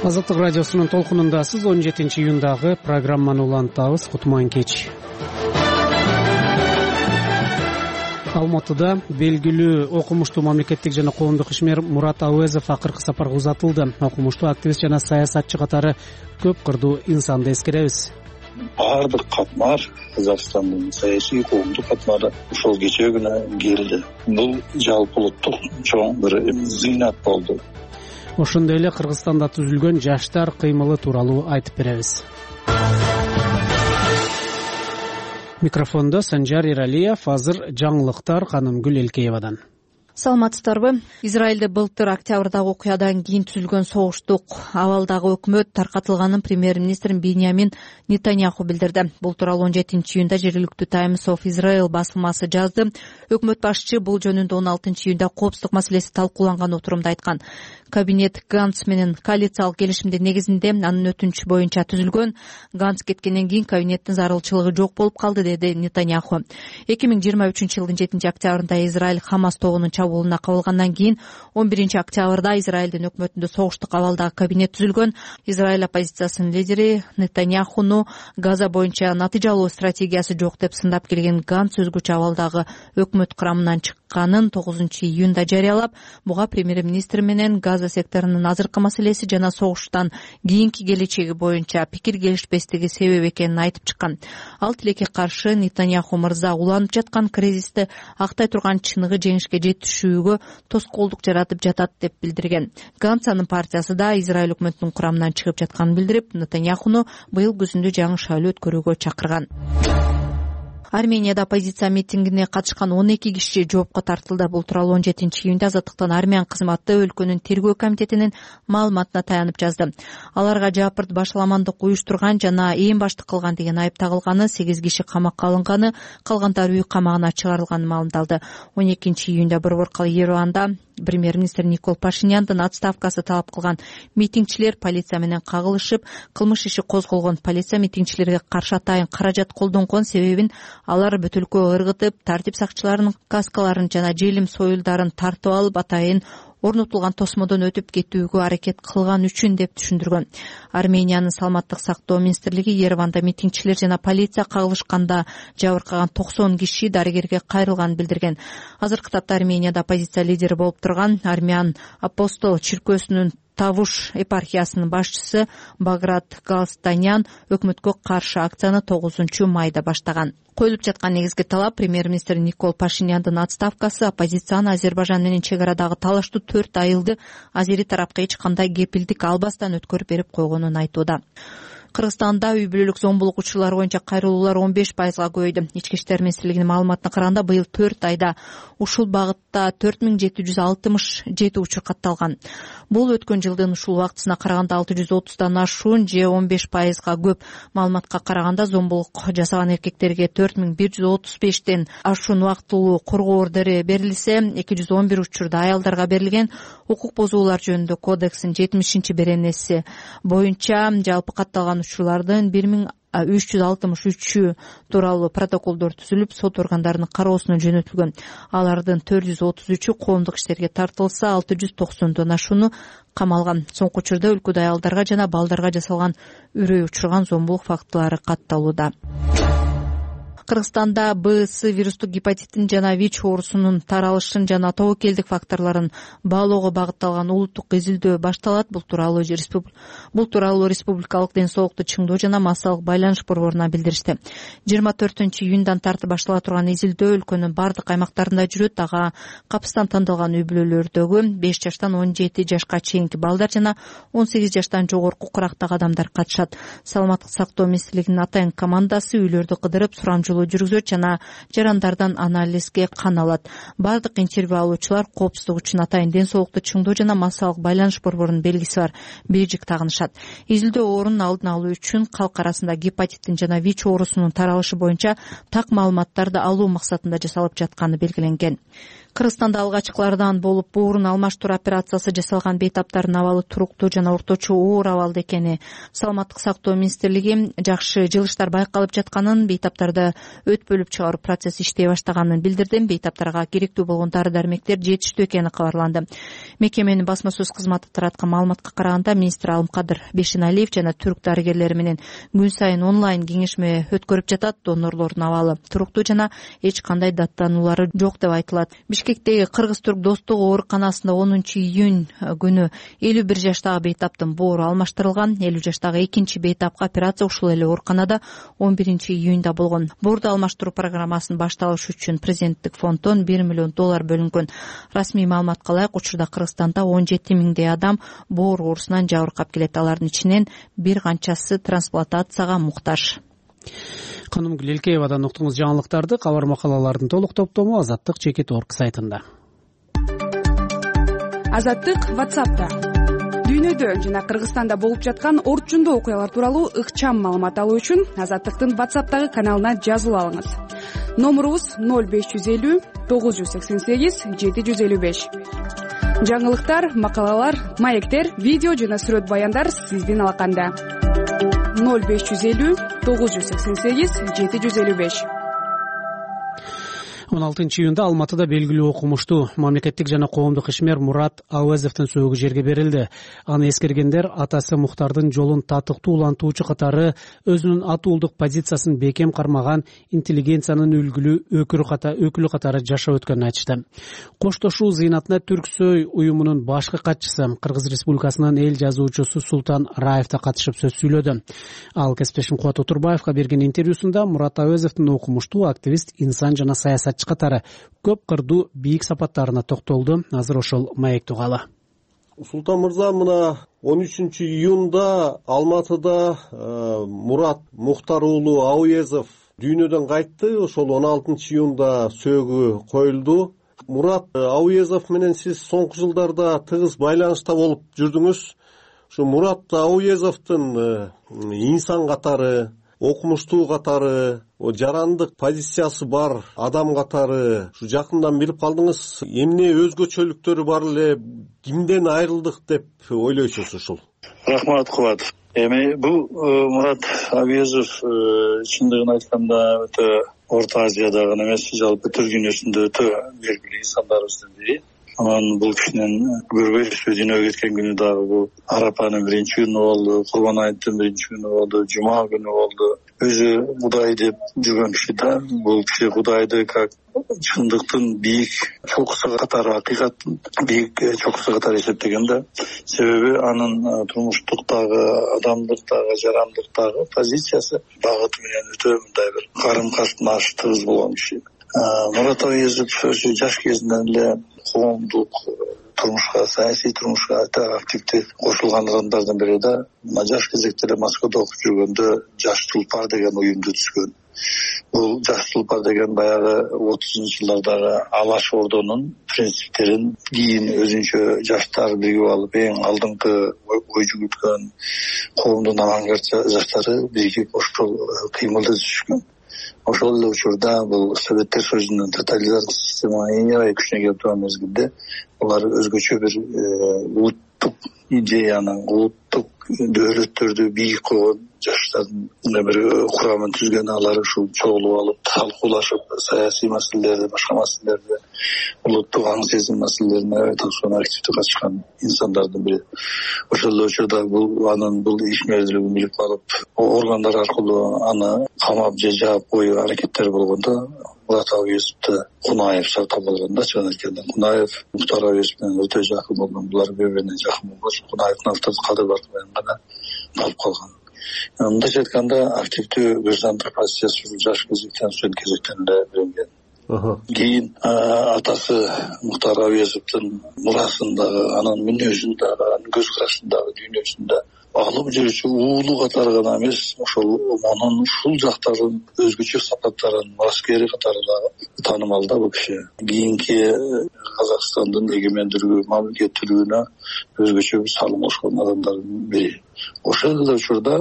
Азаттык радиосунун толкунундасыз. 17-июндагы программаны улантабыз. Кутман кеч. Алматыда белгилүү окумуштуу мамлекеттик жана коомдук ишмер Мурат Ауезов акыркы сапарга узатылды. Окумуштуу активист жана саясатчы катары көп кырдуу инсанды эскеребиз. Бардык катмар Казакстандын саясий коомдук катмары ушул кечээ күнү келди. Бул жалпы улуттук чоң бир зыйнат болду. Ошондой эле Кыргызстанда түзүлгөн жаштар кыймылы тууралуу айтып беребиз. Микрофондо Санжар Иралиев, азыр жаңылыктар Канымгүл Элкеевадан. Саламатсыздарбы? Израилде былтыр октябрдагы окуядан кийин түзүлгөн согуштук абалдагы өкмөт таркатылганын премьер-министр Биньямин Нетаньяху билдирди. Бул тууралуу 17-июнда жергиликтүү Times of Israel басылмасы жазды. Өкмөт башчы бул жөнүндө 16-июнда коопсуздук маселеси талкууланган отурумда айткан. Кабинет Ганц менен коалициялык келишимдин негизинде анын өтүнүчү боюнча түзүлгөн. Ганц кеткенден кийин кабинеттин зарылчылыгы жок болуп калды, деди Нетаньяху. 2023-жылдын 7-октябрында Израиль Хамас тобунун чабуулуна кабылгандан кийин 11-октябрда Израилдин өкмөтүндө согуштук абалдагы кабинет түзүлгөн. Израиль оппозициясынын лидери Нетаньяхуну Газа боюнча натыйжалуу стратегиясы жок деп сындап келген Ганц өзгөчө абалдагы өкмөт курамынан чыкканын 9-июнда жарыялап, буга премьер-министр менен Газа секторунун азыркы маселеси жана согуштан кийинки келечеги боюнча пикир келишпестиги себеп экенин айтып чыккан. Ал тилекке каршы Нетаньяху мырза уланып жаткан кризисти актай турган чыныгы жеңишке жетишүүгө тоскоолдук жаратып жатат деп билдирген. Ганц анын партиясы да Израиль өкмөтүнүн курамынан чыгып жатканын билдирип, Нетаньяхуну быйыл күзүндө жаңы шайлоо өткөрүүгө чакырган. Арменияда оппозиция митингине катышкан 12 киши жоопко тартылды. Бул тууралуу 17-июнда Азаттыктан Армян кызматы өлкөнүн тергөө комитетинин маалыматына таянып жазды. Аларга жапырт башаламандык уюштурган жана эң баштык кылган деген айып тагылганы, 8 киши камакка алынганы, калгандары үй камагына чыгарылганы маалымдалды. 12-июнда борборкал Ереванда премьер-министр Никол Пашиняндын отставкасы талап кылган митингчилер полиция менен кагылышып, кылмыш иши козголгон. Полиция митингчилерге каршы атайын каражат колдонгон себебин алар бүтүлкө ыргытып, тартип сакчыларынын каскаларын жана желим союлдарын тартып алып, атайын орнотулган тосмодон өтүп кетүүгө аракет кылган үчүн деп түшүндүргөн. Армениянын саламаттык сактоо министрлиги Ереванда митингчилер жана полиция кагылышканда жабыркаган 90 киши дарыгерге кайрылганын билдирген. Азыркы тапта Арменияда оппозиция лидери болуп турган Армян апостол чиркөөсүнүн Тавуш епархиясынын башчысы Баграт Галстанян өкмөткө каршы акцияны 9-майда баштаган. Коюлуп жаткан негизги талап премьер-министр Никол Пашиняндын отставкасы, оппозицияны Азербайжан менен чек арадагы талаштуу 4 айылды азери тарапка эч кандай кепилдик албастан өткөрүп берип койгонун айтууда. Кыргызстанда үй бүлөлүк зомбулук учурлары боюнча кайрылуулар 15%га көбөйдү. Ички иштер министрлигинин маалыматына караганда, быйыл 4 айда ушул багытта 4767 учур катталган. Бул өткөн жылдын ушул убактысына караганда 630дан ашуун же 15%га көп. Маалыматка караганда, зомбулук жасаган эркектерге 4135тен ашуун убактылуу коргоо ордери берилсе, 211 учурда аялдарга берилген. Укук бузуулар жөнүндө кодекстин 70-беренеси боюнча жалпы катталган учурлардын 1363 тууралуу протоколдор түзүлүп, сот органдарынын кароосуна жөнөтүлгөн. Алардын 433-ü коомдук иштерге тартылса, 690дон ашууну камалган. Соңку учурда өлкөдө аялдарга жана балдарга жасалган үрөй учурган зомбулук фактылары катталууда. Кыргызстанда БС вирустук гепатиттин жана ВИЧ оорусунун таралышын жана тобокелдик факторлорун баалоого багытталган улуттук изилдөө башталат. Бул тууралуу республикалык ден соолукту чыңдоо жана массалык байланыш борборунан билдиришти. 24-июндан тартып баштала турган изилдөө өлкөнүн бардык аймактарында жүрөт. Ага капыстан тандалган үй бүлөлөрдөгү 5 жаштан 17 жашка чейинки балдар жана 18 жаштан жогорку курактагы адамдар катышат. Саламаттык сактоо министрлигинин атайын командасы үйлөрдү кыдырып, сурамжылоо жүргүзөт жана жарандардан анализге кан алат. Бардык интервью алуучулар коопсуздук үчүн атайын ден соолукту чыңдоо жана массалык байланыш борборунун белгиси бар бейжик тагынышат. Изилдөө орунун алдын алуу үчүн калк арасында гепатиттин жана ВИЧ оорусунун таралышы боюнча так маалыматтарды алуу максатында жасалып жатканы белгиленген. Кыргызстанда алгачкылардан болуп буурун алмаштыруу операциясы жасалган бейтаптардын абалы туруктуу жана орточо оор абалда экени, саламаттык сактоо министрлиги жакшы жылыштар байкалып жатканын, бейтаптарды өт бөлүп чыгаруу процесси иштей баштаганын билдирди. Бейтаптарга керектүү болгон дары-дармектер жетиштүү экени кабарланды. Мекеменин басма сөз кызматы тараткан маалыматка караганда, министр Алымкадыр Бешеналиев жана түрк дарыгерлери менен күн сайын онлайн кеңешме өткөрүп жатат. Донорлордун абалы туруктуу жана эч кандай даттануулары жок деп айтылат. Бишкектеги Кыргыз-Түрк достугу ооруканасында 10 июнь күнү 51 жаштагы бейтаптын боору алмаштырылган. 50 жаштагы экинчи бейтапка операция ушул эле ооруканада 11 июнда болгон. Боорду алмаштыруу программасын башталыш үчүн президенттик фонддон $1 миллион бөлүнгөн. Расмий маалыматка ылайык, учурда Кыргызстанда 17 миңдей адам боор оорусунан жабыркап келет. Алардын ичинен бир канчасы трансплантацияга муктаж. Канымгүл Элкеевадан уктуңуз жаңылыктарды. Кабар макалалардын толук топтому Азаттык Чекит.орг сайтында. Азаттык WhatsApp'та. Дүйнөдө жана Кыргызстанда болуп жаткан орчундуу окуялар тууралуу ыкчам маалымат алуу үчүн Азаттыктын WhatsApp'тагы каналына жазылып алыңыз. Номурубуз 0550 988 755. Жаңылыктар, макалалар, маектер, видео жана сүрөт баяндар сиздин алаканда. 0550 988 755. 16 июнда Алматыда белгилүү окумуштуу мамлекеттик жана коомдук ишмер Мурат Ауезовдун сөөгү жерге берилди. Аны эскергендер атасы Мухтардын жолун татыктуу улантуучу катары өзүнүн атуулдук позициясын бекем кармаган интеллигенциянын үлгүлүү өкүлү катары жашап өткөнүн айтышты. Коштошуу зыйнатына Түрксөй уюмунун башкы катчысы, Кыргыз Республикасынын эл жазуучусу Султан Раев да катышып сөз сүйлөдү. Ал кесиптешим Кубат Отурбаевга берген интервьюсунда Мурат Ауезовдун окумуштуу активист, инсан жана саясатчы катары көп кырдуу бийик сапаттарына токтолду. Азыр ошол маекти угалы. Султан мырза, мына 13 июнда Алматыда Мурат Мухтар уулу Ауезов дүйнөдөн кайтты. Ошол 16 июнда сөөгү коюлду. Мурат Ауезов менен сиз соңку жылдарда тыгыз байланышта болуп жүрдүңүз. Ушу Мурат Ауезовдун инсан катары, окумуштуу катары, жарандык позициясы бар адам катары ушу жакындан билип калдыңыз. Эмне өзгөчөлүктөрү бар эле, кимден айрылдык деп ойлойсуз ушул? Рахмат, Кубат. Эми бул Мурат Ауезов чындыгын айтканда өтө Орто Азиядагы эмес, жалпы Түрк дүйнөсүндө өтө белгилүү инсандарыбыздын бири. Анан бул кишинин көрбөйсүз дүйнөгө кеткен күнү дагы бул Арапанын 1-күнү болду, Курбан айттын 1-күнү болду, Жума күнү болду. Өзү Кудай деп жүргөн киши да, бул киши Кудайды как чындыктын бийик чокусу катары, акыйкаттын бийик чокусу катары эсептеген да. Себеби анын турмуштуктагы, адамдыктагы, жарандыктагы позициясы багыты менен өтө мындай бир карым-катнаш тыгыз болгон киши. Мурат Ауезов өзү жаш кезинен эле коомдук турмушка, саясий турмушка өтө активдүү кошулган адамдардын бири да. Жаш кезекте эле Москвада окуп жүргөндө Жаш Тулпар деген уюмду түзгөн. Бул Жаш Тулпар деген баягы 30-жылдардагы Алаш Ордонун принциптерин кийин өзүнчө жаштар биригип алып, эң алдыңкы ой жүгүрткөн коомдун авангард жаштары биригип ошол кыймылды түзүшкөн. Ошол эле учурда бул Советтер Союзунун тоталитардык система аябай күчүнө келип турган мезгилде булар өзгөчө бир улуттук идеяны, улуттук дөөлөттөрдү бийик койгон жаштардын бир курамын түзгөн. Алар ушул чогулуп алып, талкуулашып, саясий маселелерди, башка маселелерди, улуттук аң сезим маселелерине таксуна активдүү катышкан инсандардын бири. Ошол эле учурда бул ишмердүүлүгүн билип алып, органдар аркылуу аны камап же жаап коюу аракеттери болгондо Мурат Ауезовду Кунаев сактап алган да. Чын айтканда Кунаев Мухтар Ауезов менен өтө жакын болгон, булар бири-бирине жакын болгон. Кунаевдин автордук кадыр бар менен гана алып калган. Мындайча айтканда активдүү граждандык позициясы жаш кезектен, студент кезектен эле билинген. Кийин атасы Мухтар Ауезовдун мурасындагы, анын мүнөзүндагы, анын көз карашындагы, дүйнөсүндө алып жүрүүчү уулу катары гана эмес, ошол монун ушул жактарын, өзгөчө сапаттарын, мураскери катары дагы таанымал да бул киши. Кийинки Казакстандын эгемендүүлүгү, мамлекеттүүлүгүнө өзгөчө салым кошкон адамдардын бири. Ошол эле учурда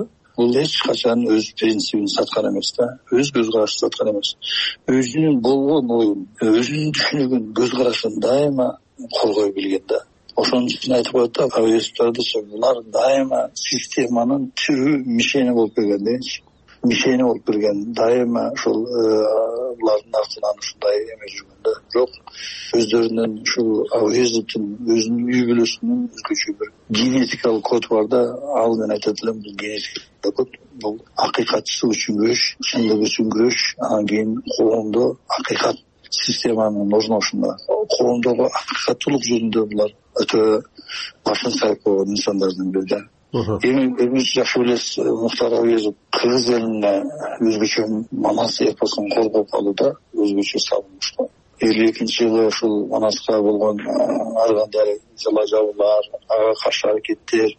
бул эч качан өз принцибин саткан эмес да, өз көз карашын саткан эмес. Өзүнүн болгон оюн, өзүнүн түшүнүгүн, көз карашын дайыма коргой билген да. Ошон үчүн айтып коет да, Авиасовдордучу булар дайыма системанын түрү мишени болуп келген дейчи. Мишени болуп келген, дайыма ушул булардын артынан ушундай эме жүргөн да. Жок, өздөрүнүн ушул Авиасовдун өзүнүн үй бүлөсүнүн өзгөчө бир генетикалык коду бар да. Ал мен айтат элем, бул генетикалык код, бул акыйкатчылык үчүн күрөш, чындык үчүн күрөш, анан кийин коомдо акыйкат системанын орношунда, коомдогу акыйкаттуулук жөнүндө булар өтө башын сайып койгон инсандардын бири да. Эми жакшы билесиз, Мухтар Авиязов кыргыз элине өзгөчө Манас эпосун коргоп алууда өзгөчө салынышты. 52-жылы ушул Манаска болгон ар кандай жала жабуулар, ага каршы аракеттер,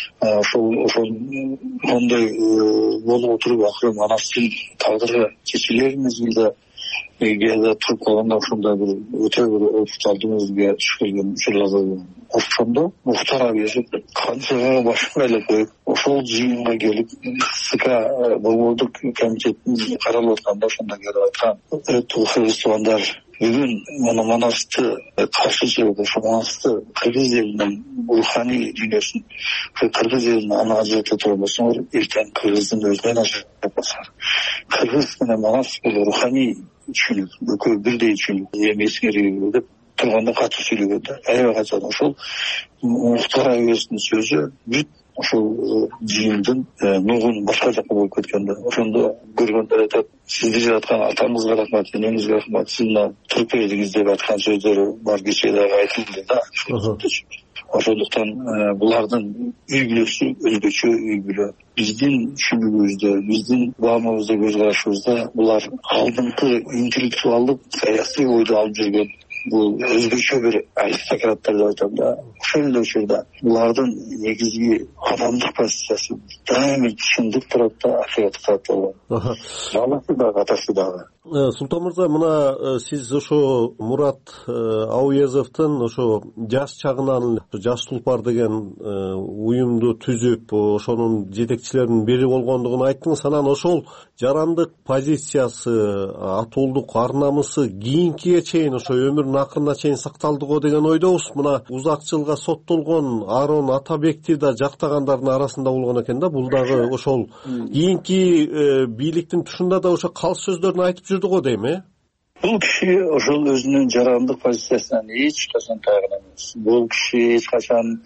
ошондой болуп отуруп акыры Манастын тагдыры чечилер мезгилде эгерде туруп калганда ошондой бир өтө бир официалдуу мезгилге түшүп келген учурлар болгон. Ошондо Мухтар Авиязов канчага башын айлап коюп, ошол жыйынга келип, СК Борбордук комитеттин каралып атканда ошондо келип айткан: кыргыз туугандар, бүгүн муну Манасты каршы чыгып, ошо Манасты кыргыз элинин руханий дүйнөсүн, кыргыз элин аны ажырата турбасаңар, эртең кыргыздын өзүнөн ажырата басар. Кыргыз менен Манас бул руханий түшүнүк, экөө бирдей түшүнүк. Эми эскерүү деп турганда катуу сүйлөгөн да. Аябай качан ошол Мухтар Авиязовдун сөзү бүт ошол жыйындын нугун башка жакка болуп кеткен да. Ошондо көргөндөр айтат: сизди жараткан атаңызга рахмат, энеңизге рахмат, сиз мына туруп бердиңиз деп айткан сөздөрү бар, кечээ дагы айтылды да. Ошондуктан булардын үй бүлөсү өзгөчө үй бүлө. Биздин түшүнүгүбүздө, биздин баамыбызда, көз карашыбызда булар алдыңкы интеллектуалдык саясий ойду алып жүргөн бул өзгөчө бир аристократтар деп айтам да. Ошол эле учурда булардын негизги адамдык позициясы дайыма чындык турат да, акыйкат турат болгон. Баласы дагы, атасы дагы. Султан мырза, мына сиз ошо Мурат Авиязовдун ошо жаш чагынан Жаш Тулпар деген уюмду түзүп, ошонун жетекчилеринин бири болгондугун айттыңыз. Анан ошол жарандык позициясы, атуулдук ар намысы кийинкиге чейин, ошо өмүрүнүн акырына чейин сакталды го деген ойдобуз. Мына узак жылга соттолгон Арон Атабекти да жактагандардын арасында болгон экен да. Бул дагы ошол кийинки бийликтин тушунда да ошо калс сөздөрүн айтып жүрдү го дейм, Бул киши ошол өзүнүн жарандык позициясынан эч качан тайган эмес. Бул киши эч качан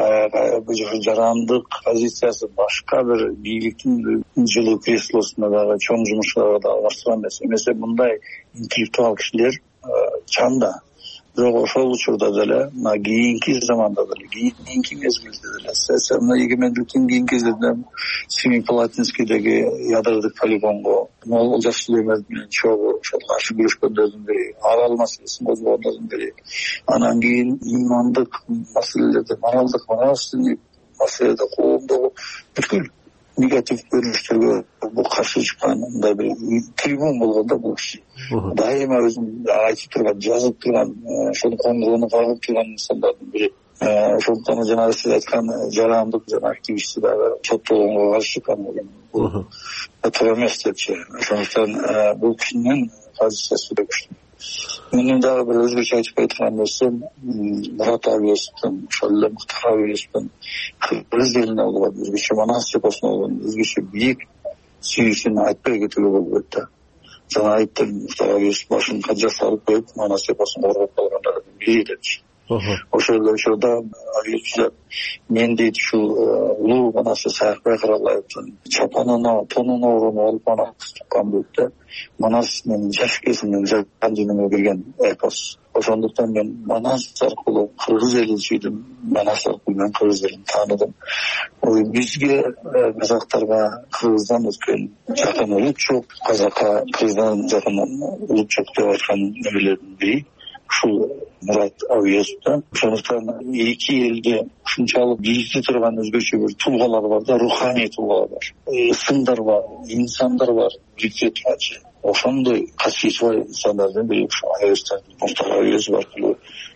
жарандык позициясы башка бир бийликтин жылуу креслосуна дагы, чоң жумуштарга да аралашкан эмес. Эмесе мындай интеллектуал кишилер чанда. Бирок ошол учурда деле, мына кийинки заманда деле, кийинки мезгилде деле, мына эгемендиктин кийинки кезинде Семипалатинскийдеги ядродук полигонго Олжас Сүлейменов менен чогуу ошол каршы күрөшкөндөрдүн бири, арал маселесин козгогондордун бири. Анан кийин имандык маселелерде, моралдык маселеде коомдогу бүткүл негатив көрүнүштөргө бул каршы чыккан мындай бир трибун болгондо бул киши дайыма өзүн айтып турган, жазып турган, ошонун коңгуруну кагып турган инсандардын бири. Ошондуктан жанагы сиз айткан жарандык активисти дагы соттолгонго каршы чыккан бул туура эмес депчи. Ошондуктан бул кишинин позициясы да күчтүү. Менин дагы бир өзгөчө айтып айткан нерсем, Мурат Авиязовдун, ошол эле Мухтар Авиязовдун кыргыз элине болгон өзгөчө Манас эпосуна болгон өзгөчө бийик сүйүүсүн айтпай кетүүгө болбойт да. Жана айттым, Мухтар Авиязов башын канча салып коюп, Манас эпосун коргоп калгандардын бири депчи. Ошол эле учурда Авиязов мен дейт ушул улуу Манасы Саякбай Каралаевдин чапанына, тонуна оронуп алып Манас туккан дейт да. Манас менин жаш кезимден жан дүйнөмө кирген эпос. Ошондуктан мен Манас аркылуу кыргыз элин сүйдүм, Манас аркылуу мен кыргыз элин тааныдым. Бизге казактарга кыргыздан өткөн жакын улут жок, казакка кыргыздан жакын улут жок деп айткан немелердин бири ушул Мурат Авиязов да. Ошондуктан эки элде ушунчалык бийикте турган өзгөчө бир туулгалар бар да, руханий туулгалар бар, сындар бар, инсандар бар бийикте турганчы. Ошондой касиети бар инсандардын бири Мухтар Авиязов аркылуу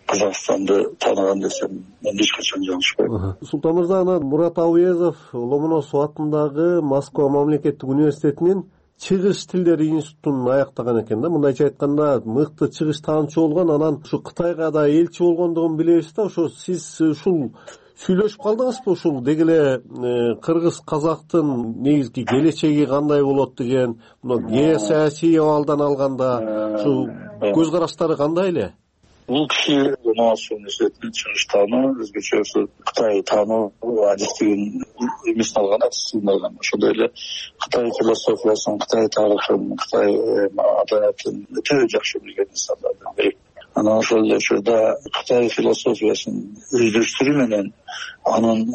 Казакстанды тааныган десем мен эч качан жалышпайм. Султан мырза, анан Мурат Ауезов Ломоносов атындагы Москва мамлекеттик университетинин чыгыш тилдери институтун аяктаган экен да. Мындайча айтканда мыкты чыгыш таанычы болгон, анан ушу Кытайга да элчи болгондугун билебиз да. Ошо сиз ушул сүйлөшүп калдыңызбы ушул деги эле кыргыз казактын негизги келечеги кандай болот деген, мына геосаясий абалдан алганда ушул көз караштары кандай эле? Бул киши Ломоносов университетинин чыгыш таануу өзгөчө Кытай таануу адистигин эмесин алган, адистигин алган. Ошондой эле Кытай философиясын, Кытай тарыхын, Кытай маданиятын өтө жакшы билген инсандардын бири. Анан ошол эле учурда Кытай философиясын өздөштүрүү менен анын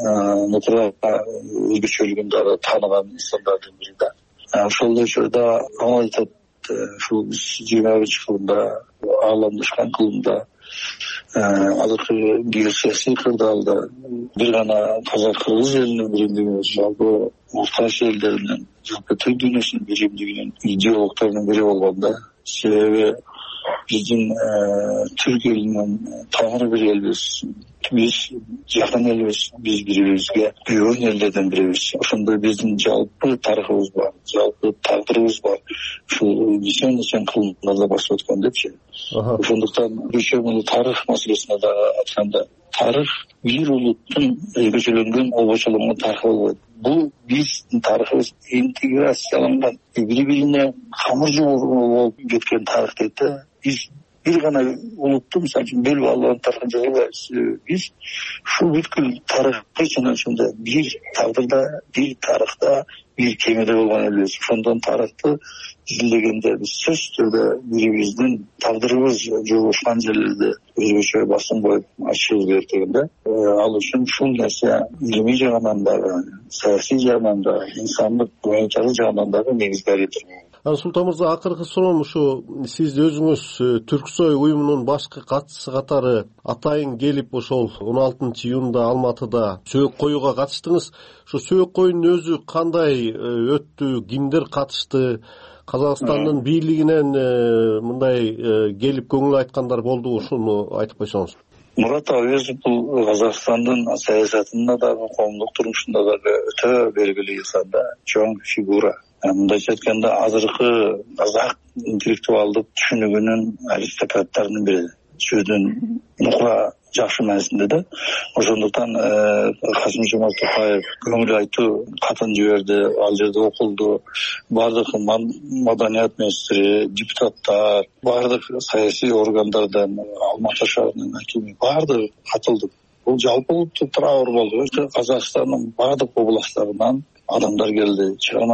өзгөчөлүгүн дагы тааныган инсандардын бири да. Ошол эле учурда ал айтат, ушул 21 кылымда ааламдашкан кылымда азыркы геосаясий кырдаалда бир гана казак-кыргыз элинин биримдиги, жалпы Орто Азия элдеринин, жалпы Түрк дүйнөсүнүн биримдигинин идеологдорунун бири болгон да. Себеби биздин Түрк элинин тамыры бир элбиз. Биз жакын элбиз, биз бири-бирибизге күйгөн элдерден бирибиз. Ошондой биздин жалпы тарыхыбыз бар, жалпы тагдырыбыз бар. Ушул нечен кылымдарда басып өткөн депчи. Ошондуктан муну тарых маселесине дагы айтканда, тарых бир улуттун өзгөчөлөнгөн, обочолонгон тарыхы болбойт. Бул биздин тарыхыбыз интеграцияланган, бири-бирине камыржы болуп кеткен тарых дейт да. Биз бир гана улутту мисалы үчүн бөлүп алган тарыхын жазбайбыз. Биз ушул бүткүл тарыхты чын бир тагдырда, бир тарыхта, бир кемеде болгон элбиз. Ошондон тарыхты изилдегенде биз сөзсүз түрдө бирибиздин тагдырыбыз жолугушкан жерлерди өзгөчө басым коюп ачышыбыз керек дегенде. Ал үчүн ушул нерсе илимий жагынан дагы, саясий жагынан дагы, инсандык гуманитардык жагынан дагы негизги ориентир. Султан мырза, акыркы суроом ушу, сиз өзүңүз Түрксой уюмунун башкы катчысы катары атайын келип ошол 16-июнда Алматыда сөөгү коюуга катыштыңыз. Ушу сөөгү коюунун өзү кандай өттү, кимдер катышты, Казакстандын бийлигинен мындай келип көңүл айткандар болду, ушуну айтып койсоңуз. Мурат Ауезов бул Казакстандын саясатында дагы, коомдук турмушунда дагы өтө белгилүү инсан да, чоң фигура. Мындайча айтканда, азыркы казак интеллектуалдык түшүнүгүнүн аристократтарынын бири. Сөздүн нукура жакшы маанисинде да. Ошондуктан Касым-Жомарт Токаев көңүл айтуу катын жиберди, ал жерде окулду. Бардык маданият министри, депутаттар, бардык саясий органдардан, Алматы шаарынын акими бардыгы катылды. Бул жалпы улуттук траур болду. Казакстандын бардык областтарынан адамдар келди.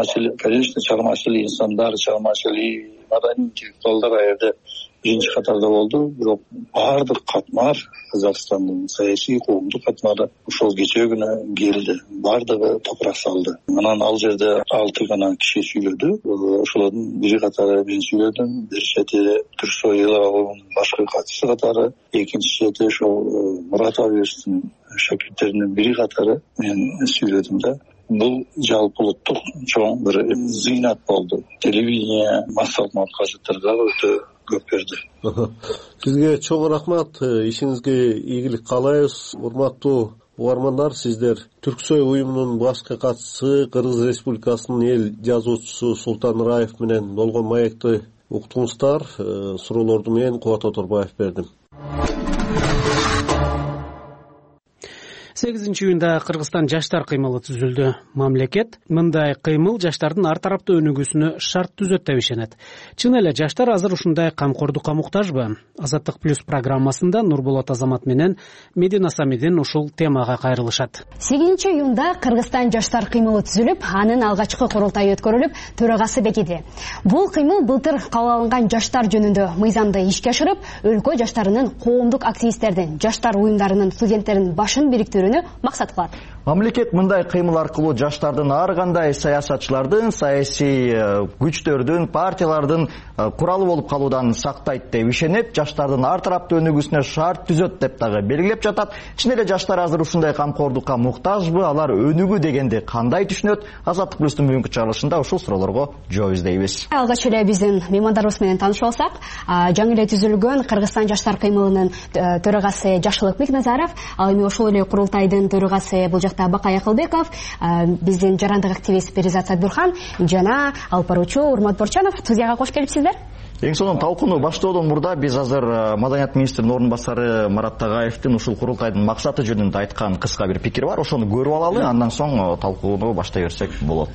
Чыгармачыл инсандар, чыгармачыл маданий интеллектуалдар аерде биринчи катарда болду. Бирок бардык катмар, Казакстандын саясий коомдук катмары ошол кечээ күнү келди. Бардыгы топурак салды. Анан ал жерде 6 гана киши сүйлөдү. Ошолордун бири катары мен сүйлөдүм. Бир чети Түрксой уюмунун башкы катчысы катары, экинчи чети ошол Мурат Ауезовдун шакирттеринин бири катары мен сүйлөдүм да. Бул жалпы улуттук чоң бир зыйнат болду. Телевидение массалык максаттарга өтө көп берди. Сизге чоң рахмат, ишиңизге ийгилик каалайбыз. Урматтуу угармандар, сиздер Түрксой уюмунун башкы катчысы, Кыргыз Республикасынын эл жазуучусу Султан Раев менен болгон маекти уктуңуздар. Суроолорду мен Кубат Оторбаев бердим. 8-июнда Кыргызстан жаштар кыймылы түзүлдү. Мамлекет мындай кыймыл жаштардын ар тараптуу өнүгүүсүнө шарт түзөт деп ишенет. Чын эле жаштар азыр ушундай камкордукка муктажбы? Азаттык плюс программасында Нурболот Азамат менен Медина Самидин ушул темага кайрылышат. 8-июнда Кыргызстан жаштар кыймылы түзүлүп, анын алгачкы курултайы өткөрүлүп, төрагасы бекиди. Бул кыймыл былтыр кабыл алынган жаштар жөнүндө мыйзамды ишке ашырып, өлкө жаштарынын, коомдук активисттердин, жаштар уюмдарынын, студенттердин башын бириктирүү көтөрүүнү максат кылат. Мамлекет мындай кыймыл аркылуу жаштардын ар кандай саясатчылардын, саясий күчтөрдүн, партиялардын куралы болуп калуудан сактайт деп ишенет, жаштардын ар тараптуу өнүгүүсүнө шарт түзөт деп дагы белгилеп жатат. Чын эле жаштар азыр ушундай камкордукка муктажбы, алар өнүгүү дегенди кандай түшүнөт? Азаттык плюстун бүгүнкү чыгарылышында ушул суроолорго жооп издейбиз. Алгач эле биздин меймандарыбыз менен таанышып алсак, жаңы эле түзүлгөн Кыргызстан жаштар кыймылынын төрагасы Жакшылык Бекназаров, ал эми ошол эле курултайдын төрагасы бул Бакай Акылбеков, биздин жарандык активист Перизат Садбурхан жана алып баруучу Урмат Борчанов студияга кош келипсиздер. Эң сонун талкууну баштоодон мурда биз азыр Маданият министринин орун басары Марат Тагаевдин ушул курултайдын максаты жөнүндө айткан кыска бир пикири бар. Ошону көрүп алалы, андан соң талкууну баштай берсек болот.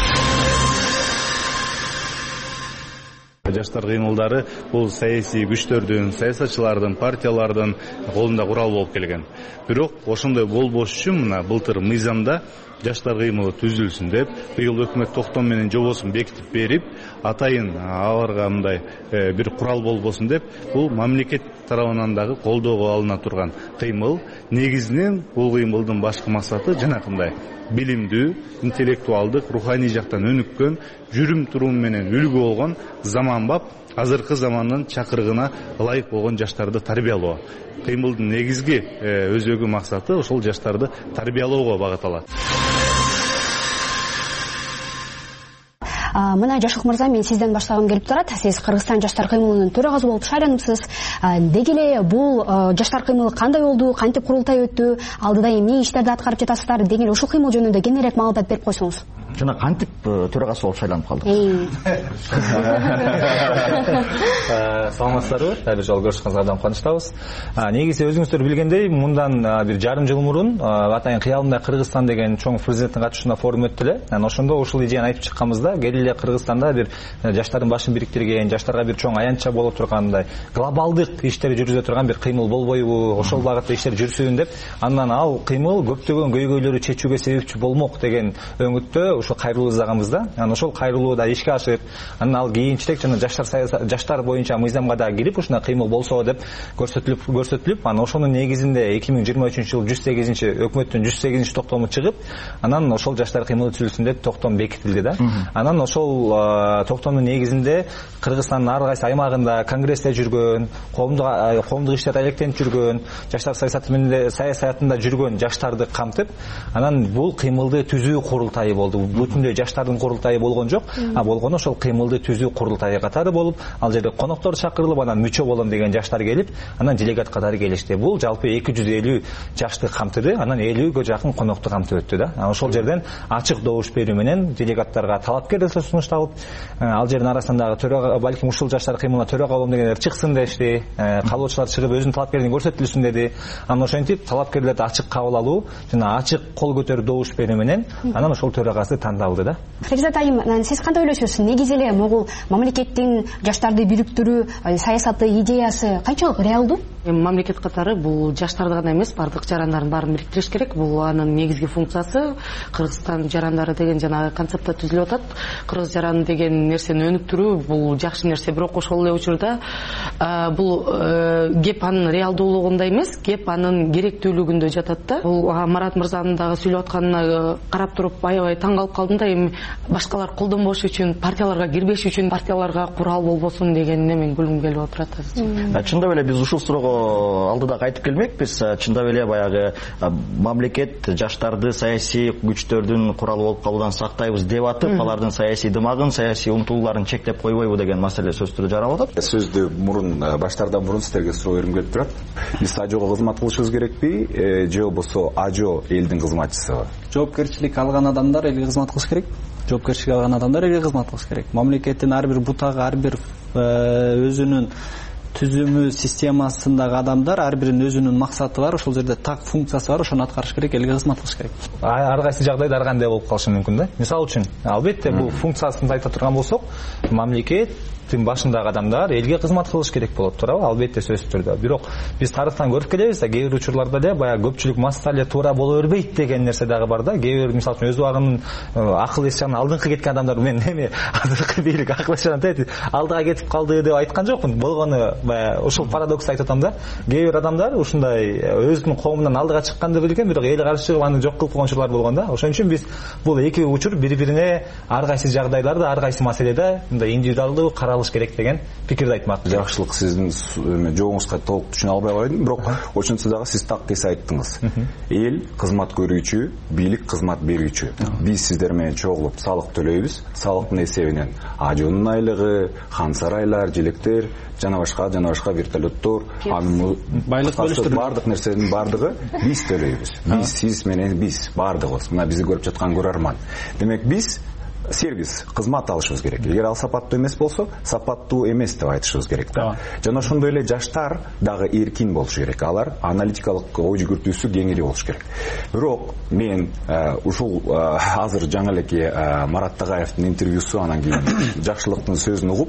Жаштар кыймылдары бул саясий күчтөрдүн, саясатчылардын, партиялардын колунда курал болуп келген. Бирок ошондой болбош үчүн мына былтыр мыйзамда жаштар кыймылы түзүлсүн деп, быйыл өкмөт токтом менен жобосун бекитип берип, атайын аларга мындай бир курал болбосун деп, бул мамлекет тарабынан дагы колдоого алына турган кыймыл. Негизинен бул кыймылдын башкы максаты жанакындай билимдүү, интеллектуалдык, руханий жактан өнүккөн, жүрүм турум менен үлгү болгон, заманбап, азыркы замандын чакырыгына ылайык болгон жаштарды тарбиялоо. Кыймылдын негизги өзөгү максаты ошол жаштарды тарбиялоого багытталат. Мына Жашык мырза, мен сизден баштагым келип турат. Сиз Кыргызстан жаштар кыймылынын төрагасы болуп шайланымсыз. Деги эле бул жаштар кыймылы кандай болду, кантип курултай өттү, алдыда эмне иштерди аткарып жатасыздар деген ушул кыймыл жөнүндө кененирээк маалымат берип койсоңуз. Жана кантип төрагасы болуп шайланып калдык? Саламатсыздарбы? Бир жолу көрүшкөнүңүзгө абдан кубанычтабыз. Негизи өзүңүздөр билгендей, мындан бир жарым жыл мурун атайын кыялымда Кыргызстан деген чоң президенттин катышуусунда форум өттү эле. Ошондо ушул идеяны айтып чыкканбызда, келе Кыргызстанда бир жаштардын башын бириктирген, жаштарга бир чоң аянтча боло тургандай, глобалдык иштер жүргүзө турган бир кыймыл болбойбу, ошол багытта иштер жүрсүн деп, андан ал кыймыл көптөгөн көйгөйлөрдү чечүүгө себепчи болмок деген өңүттө ушул кайрылуу издаганбызда. Ошол кайрылууда ишке ашып, анан ал кийинчерээк жана жаштар боюнча мыйзамга да кирип, ушундай кыймыл болсо деп көрсөтүлүп, анан ошонун негизинде 2023-жыл 108-чи өкмөттүн 108-чи токтому чыгып, анан ошол жаштар кыймылы түзүлсүн деп токтом бекитилди да. Анан ошол токтомдун негизинде Кыргызстандын ар кайсы аймагында конгрессте жүргөн, коомдук иштерде алектенип жүргөн, жаштар саясатында жүргөн жаштарды камтып, анан бул кыймылды түзүү курултайы болду. Бүтүндөй жаштардын курултайы болгон жок, болгону ошол кыймылды түзүү курултайы катары болуп, ал жерде коноктор чакырылып, анан мүчө болом деген жаштар келип, анан делегат катары келишти. Бул жалпы 250 жашты камтыды, анан 50ге жакын конокту камтып өттү да. Ошол жерден ачык добуш берүү менен делегаттарга талапкерлер сунушталып, ал жердин арасындагы төрага, балким ушул жаштар кыймылына төрага болом дегендер чыксын дешти, калоочулар чыгып өзүнүн талапкерлигин көрсөтүлсүн деди. Анан ошентип талапкерлерди ачык кабыл алуу жана ачык кол көтөрүп добуш берүү менен анан ошол төрагасы тандалды да. Перизат айым, сиз кандай ойлойсуз? Негизи эле могул мамлекеттин жаштарды бириктирүү саясаты, идеясы канчалык реалдуу? Мамлекет катары бул жаштарды гана эмес, бардык жарандардын баарын бириктириш керек. Бул анын негизги функциясы. Кыргызстан жарандары деген жана концептта түзүлүп атат. Кыргыз жараны деген нерсени өнүктүрүү бул жакшы нерсе, бирок ошол эле учурда бул кеп анын реалдуулугунда эмес, кеп анын керектүүлүгүндө жатат да. Бул Марат мырзанын дагы сүйлөп атканына карап туруп аябай таң калып калдым да. Эми башкалар колдонбош үчүн, партияларга кирбеш үчүн партияларга курал болбосун дегенине мен күлүм келип отурат. Чындап эле биз ушул суроого алдыда кайтып келмекпиз. Чындап эле баягы мамлекет жаштарды саясий күчтөрдүн куралы болуп калуудан сактайбыз деп атып, алардын саясий дымагын, саясий умтулууларын чектеп койбойбу деген маселе сөз түрү жаралып атат. Сөздү баштардан мурун сиздерге суроо бергим келип турат. Биз ажого кызмат кылышыбыз керекпи, же болбосо ажо элдин кызматчысыбы? Жоопкерчилик алган адамдар элге кызмат кылыш керек. Жоопкерчилик алган адамдар элге кызмат кылыш керек. Мамлекеттин ар бир бутагы, ар бир өзүнүн түзүмү, системасындагы адамдар ар биринин өзүнүн максаты бар, ошол жерде так функциясы бар, ошону аткарыш керек, элге кызмат кылыш керек. Ар кайсы жагдайда ар кандай болуп калышы мүмкүн да. Мисалы үчүн, албетте бул функциясын айта турган болсок, мамлекеттин башындагы адамдар элге кызмат кылыш керек болот, туурабы? Албетте сөзсүз түрдө. Бирок биз тарыхтан көрүп келебиз да, кээ бир учурларда эле баягы көпчүлүк масса эле туура боло бербейт деген нерсе дагы бар да. Кээ бир мисалы үчүн өз убагынын акыл эс жагынан алдыңкы кеткен адамдар, мен эми азыркы бийлик акыл эс жагынан алдыга кетип калды деп айткан жокмун. Болгону баягы ушул парадокс айтып атам да. Кээ бир адамдар ушундай өзүнүн коомунан алдыга чыкканды билген, бирок эл каршы чыгып аны жок кылып койгон учурлар болгон да. Ошон үчүн биз бул эки учур бири-бирине ар кайсы жагдайларда, ар кайсы маселеде мындай индивидуалдуу каралыш керек деген пикирди айтмак. Жакшылык сиздин жоогуңузга толук түшүнө албай койдум, бирок ошентсе дагы сиз так эс айттыңыз. Эл кызмат көрүүчү, бийлик кызмат берүүчү. Биз сиздер менен чогулуп салык төлөйбүз. Салыктын эсебинен ажоонун айлыгы, хан сарайлар, желектер, жана башка вертолеттор, анын байлык бөлүштүрүлөт. Бардык нерсенин бардыгы биз төлөйбүз. Биз, сиз менен биз бардыгыбыз. Мына бизди көрүп жаткан көрөрман. Демек биз сервис, кызмат алышыбыз керек. Эгер ал сапаттуу эмес болсо, сапаттуу эмес деп айтышыбыз керек да. Жана ошондой эле жаштар дагы эркин болушу керек. Алар аналитикалык ой жүгүртүүсү кеңири болушу керек. Бирок мен ушул азыр жаңы элеке Марат Тагаевдин интервьюсу, анан кийин жакшылыктын сөзүн угуп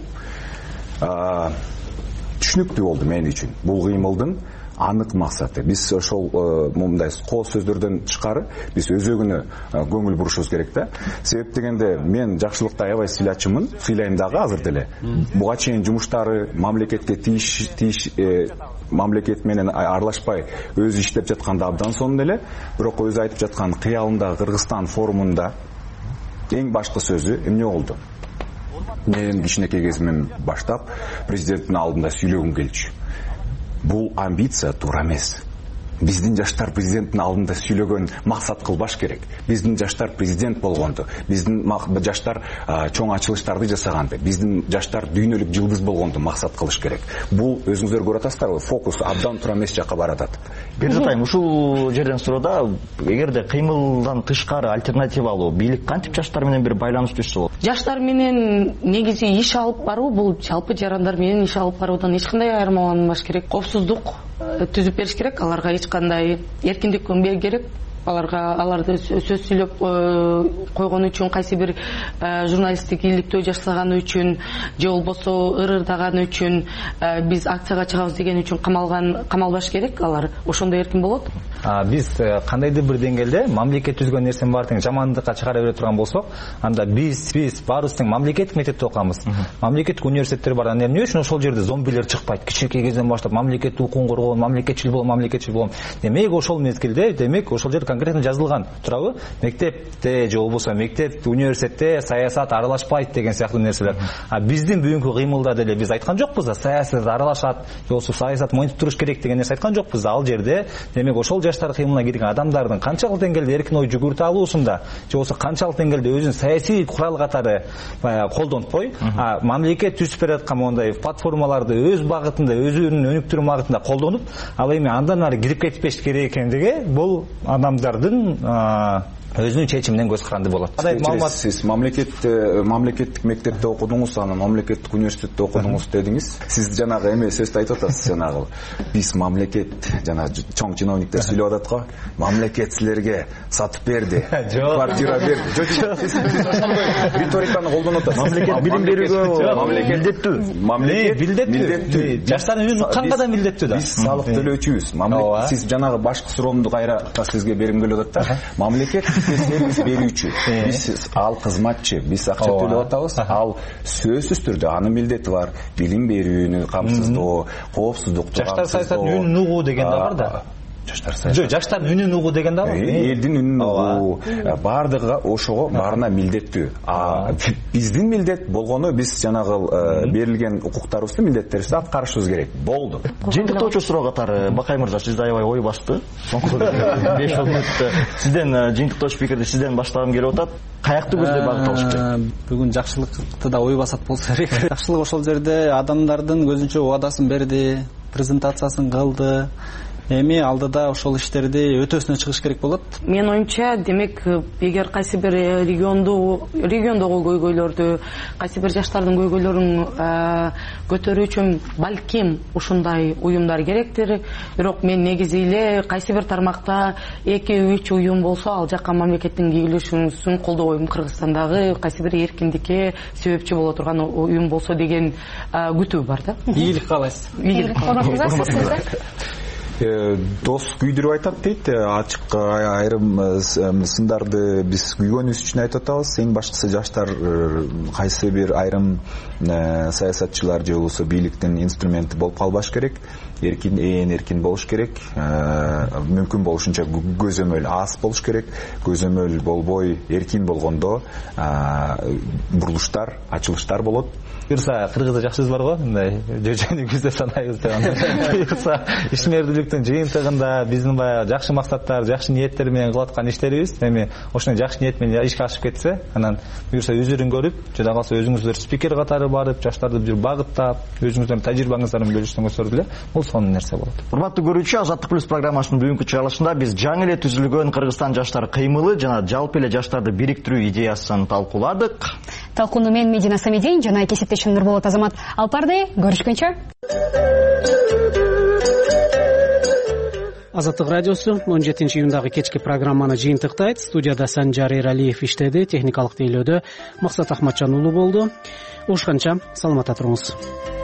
түшүнүктүү болду мен үчүн. Бул кыймылдын анык максаты. Биз ошол мындай коо сөздөрдөн тышкары биз өзөгүнө көңүл бурушубуз керек да. Себеп дегенде мен жакшылыкты аябай сыйлачымын, сыйлайм дагы азыр деле. Буга чейин жумуштары мамлекетке тийиш мамлекет менен аралашпай өзү иштеп жатканда абдан сонун эле. Бирок өзү айтып жаткан кыялында Кыргызстан форумунда эң башкы сөзү эмне болду? Мен кичинекей кезимден баштап президенттин алдында сүйлөгүм келчү. Бул амбиция туура эмес. Биздин жаштар президенттин алдында сүйлөгөн максат кылбаш керек. Биздин жаштар президент болгонду, биздин жаштар чоң ачылыштарды жасаганды, биздин жаштар дүйнөлүк жылдыз болгонду максат кылыш керек. Бул өзүңүздөр көрүп атасыздарбы? Фокус абдан туура эмес жакка баратат. Бердатайм, ушул жерден суроодо эгерде кыймылдан тышкары альтернативалуу бийлик кантип жаштар менен бир байланыш түзсө болот? Жаштар менен негизи иш алып баруу бул жалпы жарандар менен иш алып баруудан эч кандай айырмаланбаш керек. Коопсуздук түзүп бериш керек, аларга эч кандай эркиндик бербеш керек. Аларды сөз сүйлөп койгон үчүн, кайсы бир журналисттик иликтөө жасаганы үчүн же болбосо ырырдаганы үчүн, биз акцияга чыгабыз деген үчүн камалбаш керек. Алар ошондой эркин болот. Биз кандайдыр бир деңгээлде мамлекет түзгөн нерсени баарын жамандыкка чыгара бере турган болсок, анда биз баарыбыз тең мамлекеттик мектепте окуганбыз. Мамлекеттик университеттер бар. Анда эмне үчүн ошол жерде зомбилер чыкпайт? Кичинекей кезден баштап мамлекеттик укугун коргоон, мамлекетчил болом. Демек ошол мезгилде, ошол жерде конкретно жазылган турабы? Мектепте же болбосо мектеп, университетте саясат аралашпайт деген сыяктуу нерселер. Биздин бүгүнкү кыймылда деле биз айткан жокпуз да, саясат аралашат, же болбосо саясат монитор туруш керек деген нерсе айткан жокпуз да. Ал жерде демек ошол жаштар кыймылына кирген адамдардын канчалык деңгээлде эркин ой жүгүртө алуусунда, же болбосо канчалык деңгээлде өзүн саясий курал катары колдонтпой, мамлекет түзүп бере аткан мондай платформаларды өз багытында, өзүнүн өнүктүрүү багытында колдонуп, ал эми андан ары кирип кетпеш керек экендиги бул адамдардын өзүнүн чечиминен көз каранды болот. Сиз мамлекеттик мектепте окудуңуз, анан мамлекеттик университетте окудуңуз дедиңиз. Сиз жанагы эме сөздү айтып атасыз, жанагы биз мамлекет, жана чоң чиновниктер сүйлөп атат го, мамлекет силерге сатып берди, квартира берди. Сиз ошондой риториканы колдонуп атасыз. Мамлекет билим берүүгө милдеттүү. Жаштардын үнүн укканга да милдеттүү да. Биз салык төлөөчүбүз. Сиз жанагы башкы суроомду кайра сизге бергим келип атат да. Мамлекет сервис берүүчү, биз ал кызматчы, биз акча төлөп атабыз, ал сөзсүз түрдө анын милдети бар, билим берүүнү камсыздоо, коопсуздукту жаштар саясаттын үнүн угуу деген да бар да. Жаштардын үнүн угуу деген да бар. Элдин үнүн угуу, бардыгы ошого баарына милдеттүү. Биздин милдет болгону биз жанагы берилген укуктарыбызды, милдеттерибизди аткарышыбыз керек. Болду. Жыйынтыктоочу суроо катары Бакай мырза, сизде аябай ой басты. Соңку 5 мүнөттө сизден жыйынтыктоочу пикирди сизден баштагым келип атат. Каякты көздөй багыт алыш керек? Бүгүн жакшылыкты да ой басат болсо керек. Жакшылык ошол жерде адамдардын көзүнчө убадасын берди, презентациясын кылды. Эми алдыда ошол иштерди өтөсүнө чыгыш керек болот. Менин оюмча, демек, эгер кайсы бир региондогу көйгөйлөрдү, кайсы бир жаштардын көйгөйлөрүн көтөрүү үчүн балким ушундай уюмдар керектир. Бирок мен негизи эле кайсы бир тармакта 2-3 уюм болсо, ал жакка мамлекеттин кийлешүүсүн колдобойм. Кыргызстандагы кайсы бир эркиндикке себепчи боло турган уюм болсо деген күтүү бар да. Ийгилик каалайсыз. дос күйдүрүп айтат дейт. Ачык айрым сындарды биз күйгөнүбүз үчүн айтып атабыз. Эң башкысы жаштар кайсы бир айрым саясатчылар же болбосо бийликтин инструменти болуп калбаш керек. Эркин болуш керек. Мүмкүн болушунча көзөмөл аз болуш керек. Көзөмөл болбой эркин болгондо бурулуштар, ачылыштар болот. Буюрса кыргызда жакшы сөз барго, мындай жөжөнү күздө санайбыз деген. Буюрса ишмердүүлүктүн жыйынтыгында биздин баягы жакшы максаттар, жакшы ниеттер менен кылып аткан иштерибиз эми ошондой жакшы ниет менен ишке ашып кетсе, анан буюрса өзүрүн көрүп, жада калса өзүңүздөр спикер катары барып, жаштарды бир багыттап, өзүңүздөрдүн тажрыйбаңыздарын бөлүшсөңүздөр деле бул сонун нерсе болот. Урматтуу көрүүчү, Азаттык плюс программасынын бүгүнкү чыгарылышында биз жаңы эле түзүлгөн Кыргызстан жаштар кыймылы жана жалпы эле жаштарды бириктирүү идеясын талкууладык. Талкууну мен Медина Самедин жана кесиптешим Нурболот Азамат алып барды. Көрүшкөнчө. Азаттык радиосу 17-июндагы кечки программаны жыйынтыктайт. Студияда Санжар Эралиев иштеди, техникалык тейлөөдө Максат Ахматжан уулу болду. Ушканча саламатта туруңуз.